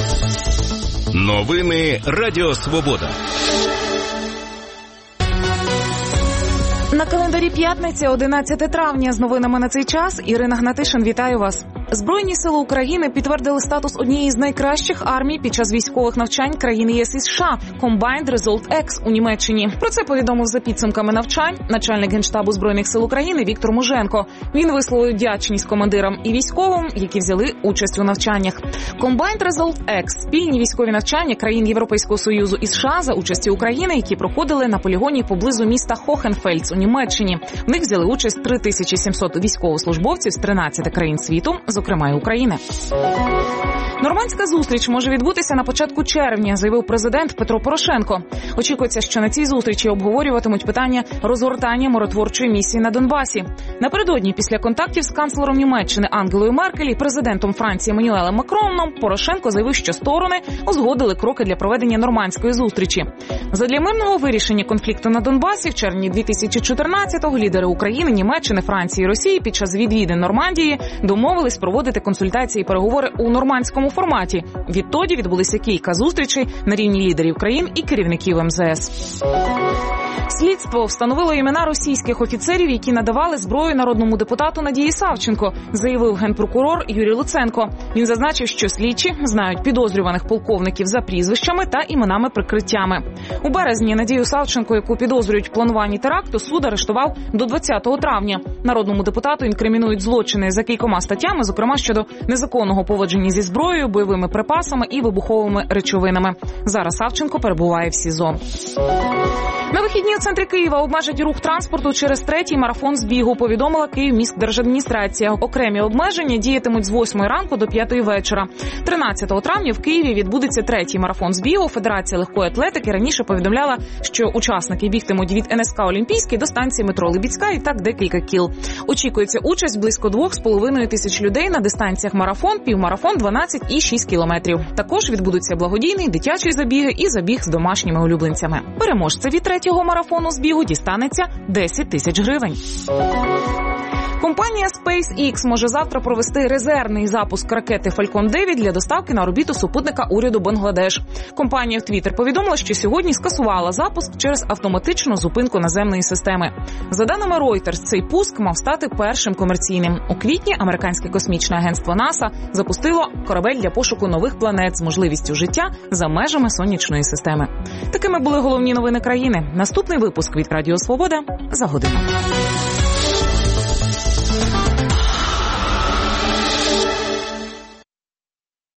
Новини Радіо Свобода. На календарі п'ятниця, 11 травня. З новинами на цей час Ірина Гнатишин, вітаю вас. Збройні сили України підтвердили статус однієї з найкращих армій під час військових навчань країн ЄС і США Combined Result X у Німеччині. Про це повідомив за підсумками навчань начальник Генштабу Збройних сил України Віктор Муженко. Він висловив вдячність командирам і військовим, які взяли участь у навчаннях. Combined Result X – спільні військові навчання країн Європейського Союзу і США за участі України, які проходили на полігоні поблизу міста Хохенфельц у Німеччині. В них взяли участь 3700 військовослужбовців з 13 країн світу, зокрема і України. Нормандська зустріч може відбутися на початку червня, заявив президент Петро Порошенко. Очікується, що на цій зустрічі обговорюватимуть питання розгортання миротворчої місії на Донбасі. Напередодні, після контактів з канцлером Німеччини Ангелою Меркель і президентом Франції Еммануелем Макроном, Порошенко заявив, що сторони узгодили кроки для проведення нормандської зустрічі. Задля мирного вирішення конфлікту на Донбасі в червні 2014-го лідери України, Німеччини, Франції і Росії під час відвідин Нормандії домовились проводити консультації і переговори у нормандському форматі. Відтоді відбулися кілька зустрічей на рівні лідерів країн і керівників МЗС. Слідство встановило імена російських офіцерів, які надавали зброю народному депутату Надії Савченко, заявив генпрокурор Юрій Луценко. Він зазначив, що слідчі знають підозрюваних полковників за прізвищами та іменами-прикриттями. У березні Надію Савченко, яку підозрюють в плануванні теракту, суд арештував до 20 травня. Народному депутату інкримінують злочини за кількома статтями, зокрема щодо незаконного поводження зі зброєю, бойовими припасами і вибуховими речовинами. Зараз Савченко перебуває в СІЗО. На вихідні у центрі Києва обмежать рух транспорту через 3-й марафон збігу, повідомила Київміськдержадміністрація. Окремі обмеження діятимуть з 8 ранку до 5 вечора. 13 травня в Києві відбудеться 3-й марафон збігу. Федерація легкої атлетики раніше повідомляла, що учасники бігтимуть від НСК «Олімпійський» до станції метро Либідська і так декілька кіл. Очікується участь близько 2,5 тисяч людей на дистанціях марафон, півмарафон, 12 і 6 кілометрів. Також відбудуться благодійний, дитячий забіги і забіг з домашніми улюбленцями. Переможцеві 3-го марафону збігу дістанеться 10 тисяч гривень. Компанія SpaceX може завтра провести резервний запуск ракети Falcon 9 для доставки на орбіту супутника уряду Бангладеш. Компанія в Твіттер повідомила, що сьогодні скасувала запуск через автоматичну зупинку наземної системи. За даними Reuters, цей пуск мав стати першим комерційним. У квітні американське космічне агентство НАСА запустило корабель для пошуку нових планет з можливістю життя за межами сонячної системи. Такими були головні новини країни. Наступний випуск від Радіо Свобода за годину.